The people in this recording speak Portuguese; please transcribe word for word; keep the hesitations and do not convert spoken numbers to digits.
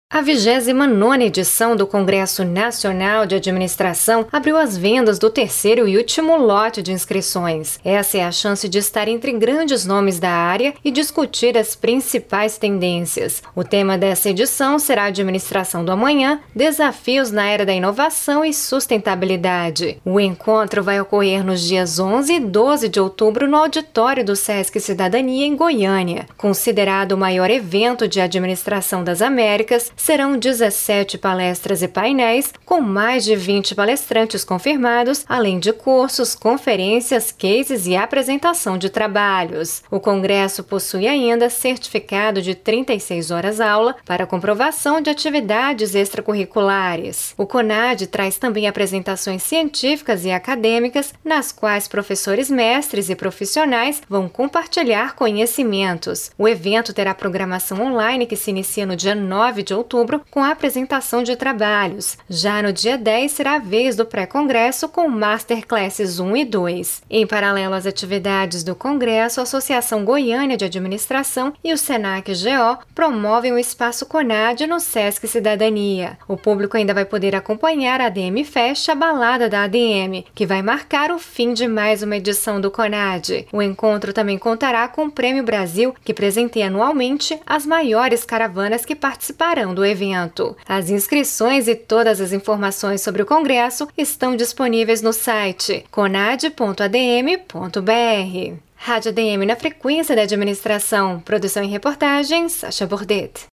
A vigésima nona edição do Congresso Nacional de Administração abriu as vendas do terceiro e último lote de inscrições. Essa é a chance de estar entre grandes nomes da área e discutir as principais tendências. O tema dessa edição será Administração do Amanhã, Desafios na Era da Inovação e Sustentabilidade. O encontro vai ocorrer nos dias onze e doze de outubro no auditório do Sesc Cidadania, em Goiânia. Considerado o maior evento de administração das Américas, serão dezessete palestras e painéis, com mais de vinte palestrantes confirmados, além de cursos, conferências, cases e apresentação de trabalhos. O congresso possui ainda certificado de trinta e seis horas aula para comprovação de atividades extracurriculares. O CONAD traz também apresentações científicas e acadêmicas, nas quais professores mestres e profissionais vão compartilhar conhecimentos. O evento terá programação online que se inicia no dia nove de outubro, com a apresentação de trabalhos. Já no dia dez será a vez do pré-congresso com Masterclasses um e dois. Em paralelo às atividades do congresso, a Associação Goiânia de Administração e o Senac-G O promovem o Espaço CONAD no Sesc Cidadania. O público ainda vai poder acompanhar a A D M Fest, a balada da A D M, que vai marcar o fim de mais uma edição do CONAD. O encontro também contará com o Prêmio Brasil, que presenteia anualmente as maiores caravanas que participarão do evento. As inscrições e todas as informações sobre o congresso estão disponíveis no site conad ponto a d m ponto b r. Rádio A D M na frequência da administração. Produção e reportagens, Sacha Bordet.